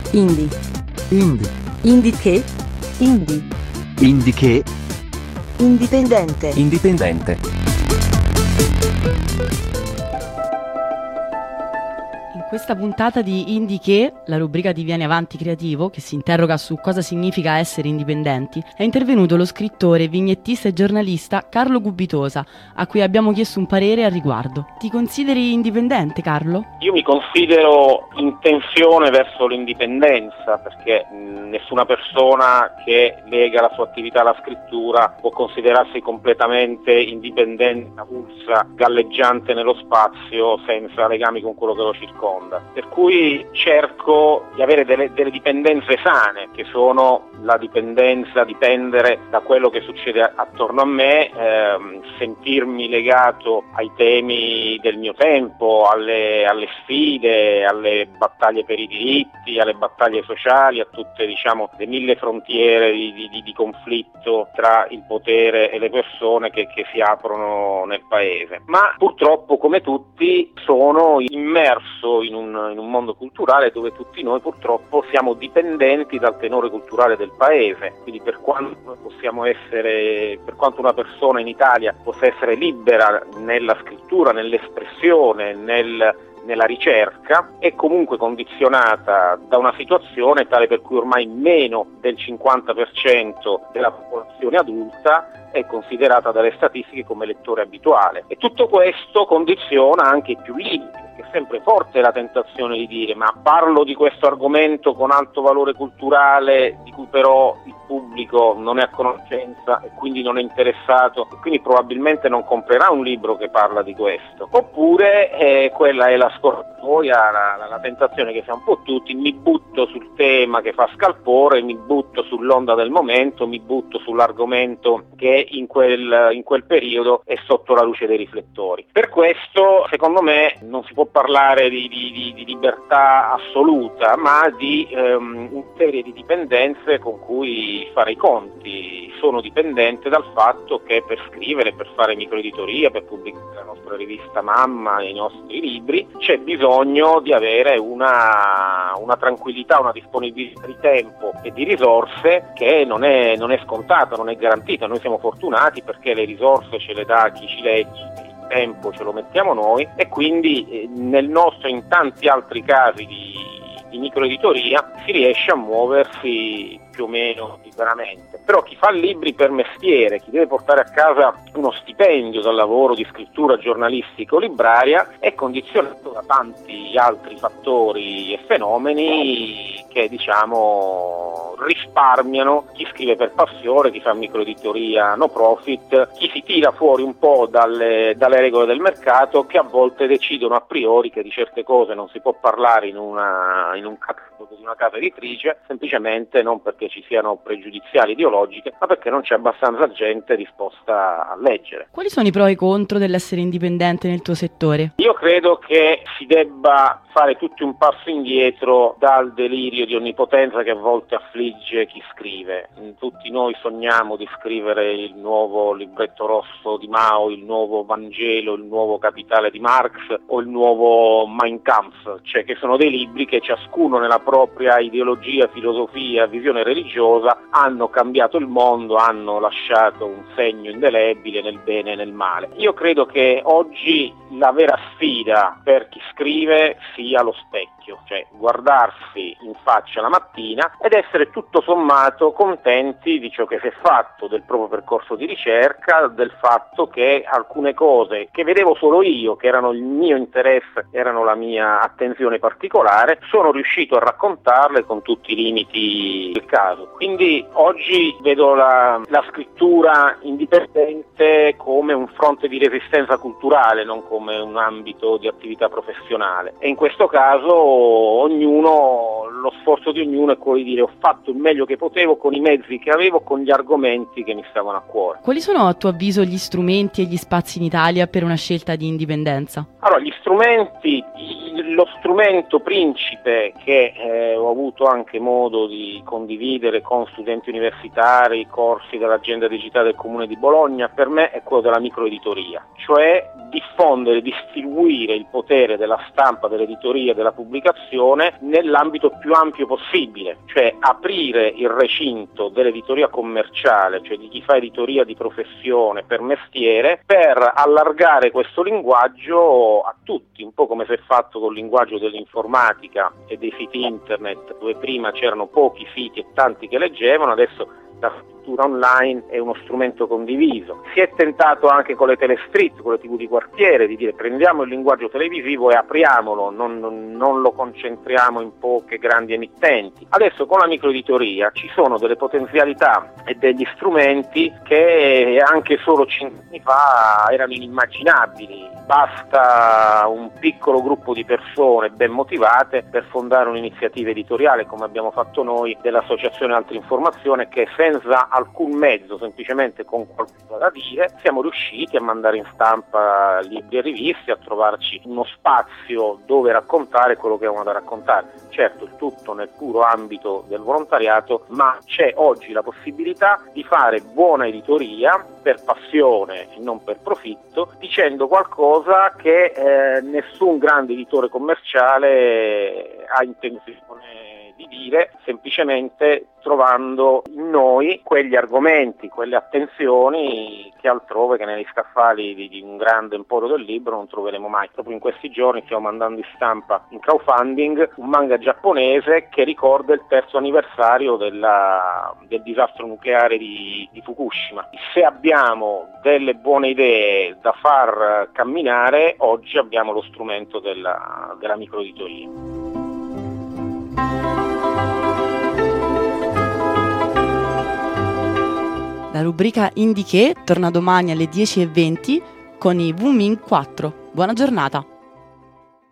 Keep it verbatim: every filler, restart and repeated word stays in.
Indie. Indie. Indie che? Indie. Indie che? Indipendente. Indipendente. In questa puntata di Indie Che, la rubrica di Vieni Avanti Creativo, che si interroga su cosa significa essere indipendenti, è intervenuto lo scrittore, vignettista e giornalista Carlo Gubitosa, a cui abbiamo chiesto un parere al riguardo. Ti consideri indipendente, Carlo? Io mi considero in tensione verso l'indipendenza, perché mh, nessuna persona che lega la sua attività alla scrittura può considerarsi completamente indipendente, avulsa, galleggiante nello spazio, senza legami con quello che lo circonda. Per cui cerco di avere delle, delle dipendenze sane, che sono la dipendenza, dipendere da quello che succede attorno a me, ehm, sentirmi legato ai temi del mio tempo, alle, alle sfide, alle battaglie per i diritti, alle battaglie sociali, a tutte, diciamo, le mille frontiere di, di, di conflitto tra il potere e le persone che, che si aprono nel paese. Ma purtroppo, come tutti, sono immerso in un, in un mondo culturale dove tutti noi purtroppo siamo dipendenti dal tenore culturale del paese. Quindi per quanto possiamo essere, per quanto una persona in Italia possa essere libera nella scrittura, nell'espressione, nel nella ricerca, è comunque condizionata da una situazione tale per cui ormai meno del cinquanta per cento della popolazione adulta è considerata dalle statistiche come lettore abituale. E tutto questo condiziona anche i più libri, perché è sempre forte la tentazione di dire ma parlo di questo argomento con alto valore culturale di cui però il pubblico non è a conoscenza e quindi non è interessato e quindi probabilmente non comprerà un libro che parla di questo. Oppure eh, quella è la scorciatoia, la, la, la tentazione che fa un po' tutti, mi butto sul tema che fa scalpore, mi butto sull'onda del momento, mi butto sull'argomento che in quel, in quel periodo è sotto la luce dei riflettori. Per questo, secondo me, non si può parlare di, di, di, di libertà assoluta, ma di ehm, una serie di dipendenze con cui fare i conti. Sono dipendente dal fatto che per scrivere, per fare microeditoria, per pubblicare la nostra rivista mamma, i nostri libri, c'è bisogno di avere una, una tranquillità, una disponibilità di tempo e di risorse che non è, non è scontata, non è garantita. Noi siamo fortunati perché le risorse ce le dà chi ci legge, il tempo ce lo mettiamo noi e quindi eh, nel nostro e in tanti altri casi di, di microeditoria si riesce a muoversi più o meno liberamente. Però chi fa libri per mestiere, chi deve portare a casa uno stipendio dal lavoro di scrittura giornalistica o libraria, è condizionato da tanti altri fattori e fenomeni che, diciamo, risparmiano chi scrive per passione, chi fa microeditoria no profit, chi si tira fuori un po' dalle, dalle regole del mercato, che a volte decidono a priori che di certe cose non si può parlare in, una, in un catalogo di una casa editrice, semplicemente non perché ci siano pregiudiziali ideologiche, ma perché non c'è abbastanza gente disposta a leggere. Quali sono i pro e i contro dell'essere indipendente nel tuo settore? Io credo che si debba fare tutti un passo indietro dal delirio di onnipotenza che a volte affligge chi scrive. Tutti noi sogniamo di scrivere il nuovo libretto rosso di Mao, il nuovo Vangelo, il nuovo Capitale di Marx o il nuovo Mein Kampf, cioè che sono dei libri che ciascuno nella propria ideologia, filosofia, visione religiosa hanno cambiato il mondo, hanno lasciato un segno indelebile nel bene e nel male. Io credo che oggi la vera sfida per chi scrive sia lo specchio, cioè guardarsi in faccia la mattina ed essere tutto sommato contenti di ciò che si è fatto, del proprio percorso di ricerca, del fatto che alcune cose che vedevo solo io, che erano il mio interesse, erano la mia attenzione particolare, sono riuscito a raccontarle con tutti i limiti del caso. Quindi oggi vedo la, la scrittura indipendente come un fronte di resistenza culturale, non come un ambito di attività professionale. E in questo caso ognuno, lo sforzo di ognuno è quello di dire ho fatto il meglio che potevo con i mezzi che avevo, con gli argomenti che mi stavano a cuore. Quali sono a tuo avviso gli strumenti e gli spazi in Italia per una scelta di indipendenza? Allora, gli strumenti Lo strumento principe che eh, ho avuto anche modo di condividere con studenti universitari, corsi dell'agenda digitale del Comune di Bologna, per me è quello della microeditoria, cioè diffondere, distribuire il potere della stampa, dell'editoria, della pubblicazione nell'ambito più ampio possibile, cioè aprire il recinto dell'editoria commerciale, cioè di chi fa editoria di professione per mestiere, per allargare questo linguaggio a tutti, un po' come si è fatto col linguaggio dell'informatica e dei siti internet, dove prima c'erano pochi siti e tanti che leggevano, adesso la scrittura online è uno strumento condiviso. Si è tentato anche con le telestreet, con le tv di quartiere, di dire prendiamo il linguaggio televisivo e apriamolo, non, non, non lo concentriamo in poche grandi emittenti. Adesso con la microeditoria ci sono delle potenzialità e degli strumenti che anche solo cinque anni fa erano inimmaginabili. Basta un piccolo gruppo di persone ben motivate per fondare un'iniziativa editoriale, come abbiamo fatto noi dell'Associazione Altre Informazione, che senza alcun mezzo, semplicemente con qualcosa da dire, siamo riusciti a mandare in stampa libri e riviste, a trovarci uno spazio dove raccontare quello che avevamo da raccontare. Certo, il tutto nel puro ambito del volontariato, ma c'è oggi la possibilità di fare buona editoria per passione e non per profitto, dicendo qualcosa che eh, nessun grande editore commerciale ha intenzione di dire, semplicemente trovando in noi quegli argomenti, quelle attenzioni che altrove, che negli scaffali di, di un grande emporio del libro non troveremo mai. Proprio in questi giorni stiamo mandando in stampa in crowdfunding un manga giapponese che ricorda il terzo anniversario della, del disastro nucleare di, di Fukushima. Se abbiamo delle buone idee da far camminare, oggi abbiamo lo strumento della, della microeditoria. La rubrica Indie Che torna domani alle dieci e venti con i Woomin quattro. Buona giornata!